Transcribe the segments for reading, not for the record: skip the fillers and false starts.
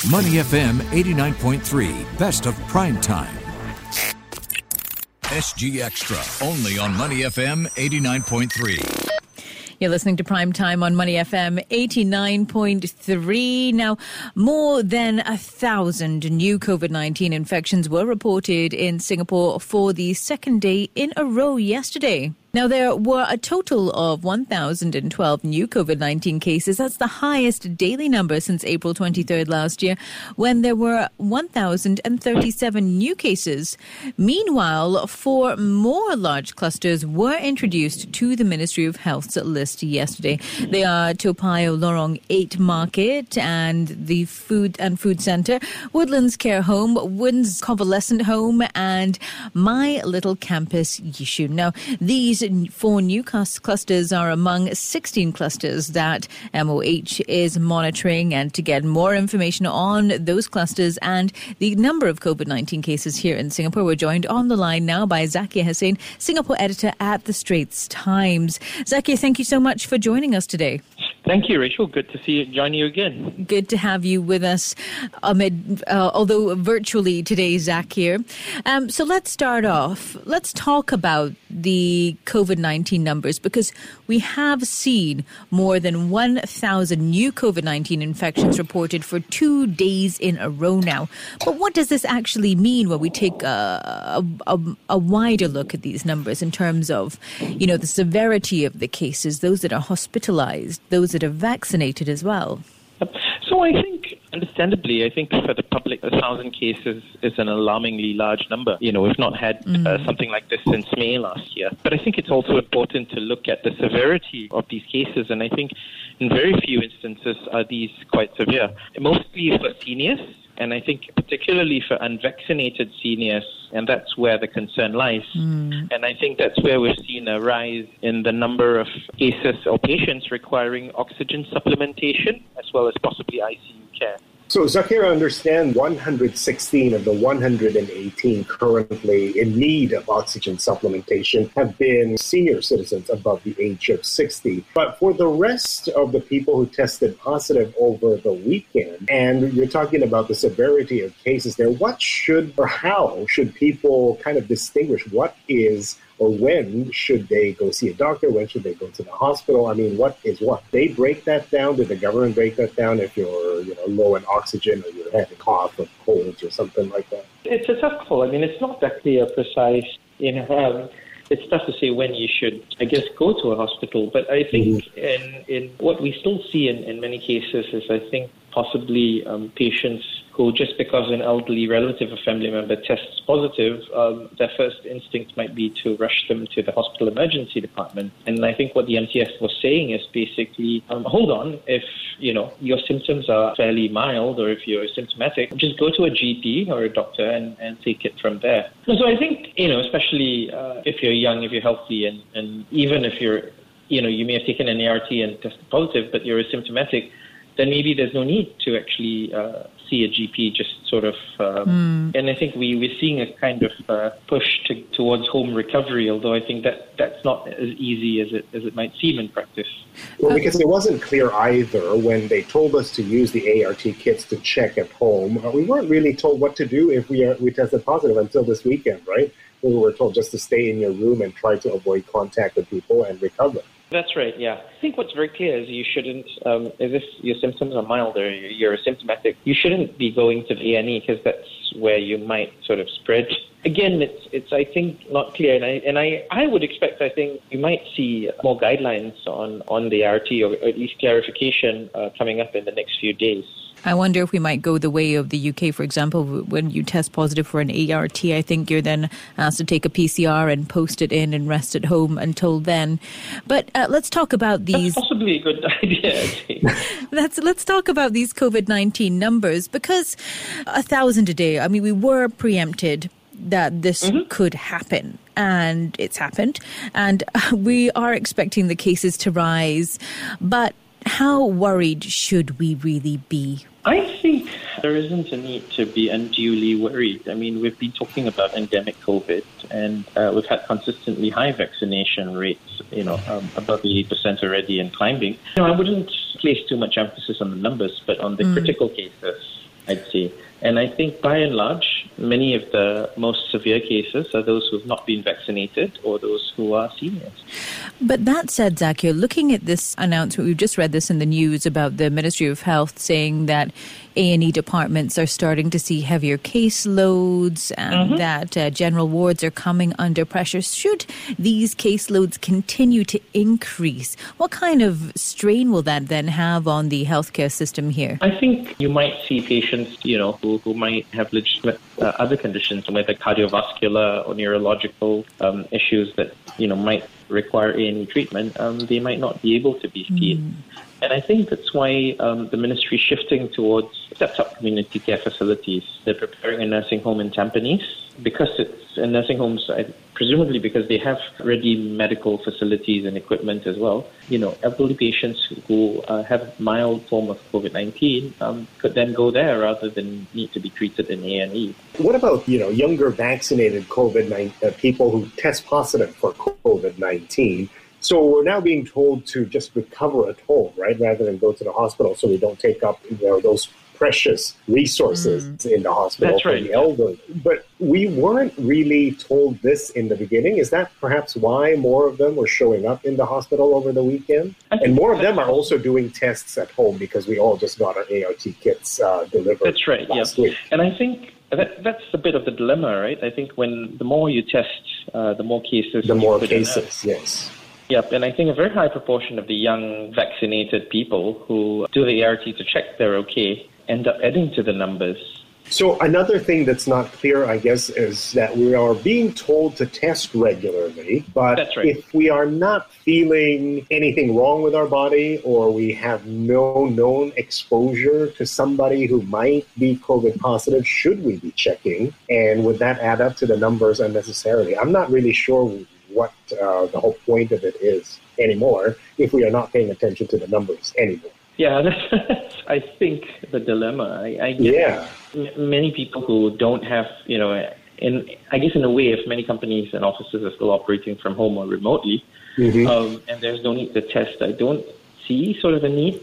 Money FM 89.3, best of prime time. SG Extra, only on Money FM 89.3. You're listening to Prime Time on Money FM 89.3. Now, more than 1,000 new COVID-19 infections were reported in Singapore for the second day in a row yesterday. Now, there were a total of 1,012 new COVID-19 cases. That's the highest daily number since April 23rd last year, when there were 1,037 new cases. Meanwhile, 4 more large clusters were introduced to the Ministry of Health's list yesterday. They are Toa Payoh Lorong 8 Market and the Food Centre, Woodlands Care Home, Woodlands Convalescent Home, and My Little Campus Yishun. Now, these 4 new clusters are among 16 clusters that MOH is monitoring. And to get more information on those clusters and the number of COVID-19 cases here in Singapore, we're joined on the line now by Zakia Hussain, Singapore editor at The Straits Times. Zakia, thank you so much for joining us today. Thank you, Rachel. Good to join you again. Good to have you with us, although virtually today, Zakir. So let's start off. Let's talk about the COVID-19 numbers, because we have seen more than 1,000 new COVID-19 infections reported for 2 days in a row now. But what does this actually mean when we take a wider look at these numbers in terms of, the severity of the cases, those that are hospitalized, those that are vaccinated as well? So I think, understandably, for the public, 1,000 cases is an alarmingly large number. We've not had something like this since May last year. But I think it's also important to look at the severity of these cases. And I think in very few instances are these quite severe. Mostly for seniors. And I think particularly for unvaccinated seniors, and that's where the concern lies. And I think that's where we've seen a rise in the number of cases or patients requiring oxygen supplementation, as well as possibly ICU care. So, Zakir, I understand 116 of the 118 currently in need of oxygen supplementation have been senior citizens above the age of 60. But for the rest of the people who tested positive over the weekend, and you're talking about the severity of cases there, what should or how should people kind of distinguish what is or when should they go see a doctor? When should they go to the hospital? I mean, what is what? They break that down? Did the government break that down if you're low in oxygen or you're having cough or colds or something like that? It's a tough call. I mean, it's not that clear, precise. It's tough to say when you should, go to a hospital. But I think in what we still see in many cases is, possibly patients who, just because an elderly relative or family member tests positive, their first instinct might be to rush them to the hospital emergency department. And I think what the MTS was saying is basically, hold on, if your symptoms are fairly mild or if you're symptomatic, just go to a GP or a doctor and take it from there. So I think, especially if you're young, if you're healthy, and even if you're, you may have taken an ART and tested positive, but you're asymptomatic, then maybe there's no need to actually see a GP, just sort of... And I think we're seeing a kind of push towards home recovery, although I think that's not as easy as it might seem in practice. Well, because it wasn't clear either when they told us to use the ART kits to check at home. We weren't really told what to do if we tested positive until this weekend, right? We were told just to stay in your room and try to avoid contact with people and recover. That's right, yeah. I think what's very clear is you shouldn't, if your symptoms are mild or you're asymptomatic, you shouldn't be going to the A&E because that's where you might sort of spread. Again, it's I think, not clear. And I would expect, you might see more guidelines on the ART or at least clarification coming up in the next few days. I wonder if we might go the way of the UK, for example. When you test positive for an ART, I think you're then asked to take a PCR and post it in and rest at home until then. But let's talk about these... That's possibly a good idea, I think. Let's talk about these COVID-19 numbers, because 1,000 a day, I mean, we were preempted that this could happen. And it's happened. And we are expecting the cases to rise. But how worried should we really be? I think there isn't a need to be unduly worried. I mean, we've been talking about endemic COVID, and we've had consistently high vaccination rates, above 80% already and climbing. I wouldn't place too much emphasis on the numbers, but on the critical cases. I'd say. And I think by and large, many of the most severe cases are those who have not been vaccinated or those who are seniors. But that said, Zakir, looking at this announcement, we've just read this in the news about the Ministry of Health saying that A&E departments are starting to see heavier caseloads and that general wards are coming under pressure. Should these caseloads continue to increase, what kind of strain will that then have on the healthcare system here? I think you might see patients, who might have legitimate other conditions, whether cardiovascular or neurological issues that, might require A&E treatment, they might not be able to be seen. And I think that's why the ministry is shifting towards stepped-up community care facilities. They're preparing a nursing home in Tampines because it's a nursing homes, presumably because they have ready medical facilities and equipment as well. Elderly patients who have a mild form of COVID-19 could then go there rather than need to be treated in A&E. What about, younger vaccinated COVID-19 people who test positive for COVID-19? So we're now being told to just recover at home, right, rather than go to the hospital, so we don't take up those precious resources in the hospital for the elderly. But we weren't really told this in the beginning. Is that perhaps why more of them were showing up in the hospital over the weekend? And more of them are also doing tests at home because we all just got our ART kits delivered. That's right, last week. And I think that's a bit of the dilemma, right? I think when the more you test, the more cases. The more cases, yes. Yep, and I think a very high proportion of the young vaccinated people who do the ART to check they're okay end up adding to the numbers. So another thing that's not clear, I guess, is that we are being told to test regularly, but if we are not feeling anything wrong with our body or we have no known exposure to somebody who might be COVID positive, should we be checking? And would that add up to the numbers unnecessarily? I'm not really sure what the whole point of it is anymore if we are not paying attention to the numbers anymore. Yeah, that's, I think, the dilemma. I guess many people who don't have, in a way, if many companies and offices are still operating from home or remotely, and there's no need to test, I don't see sort of a need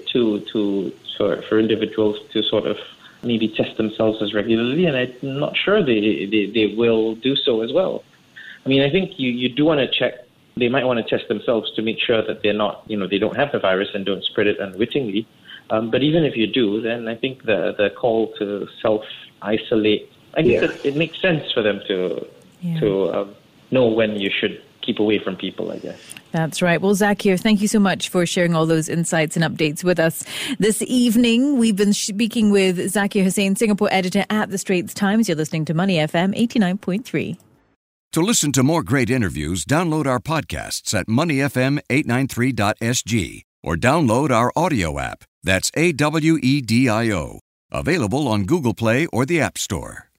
for individuals to sort of maybe test themselves as regularly, and I'm not sure they will do so as well. I mean, I think you do want to check. They might want to test themselves to make sure that they're not, they don't have the virus and don't spread it unwittingly. But even if you do, then I think the call to self-isolate, I guess it makes sense for them to know when you should keep away from people, I guess. That's right. Well, Zakir, thank you so much for sharing all those insights and updates with us this evening. We've been speaking with Zakir Hussain, Singapore editor at The Straits Times. You're listening to Money FM 89.3. To listen to more great interviews, download our podcasts at moneyfm893.sg or download our audio app. That's AWEDIO. Available on Google Play or the App Store.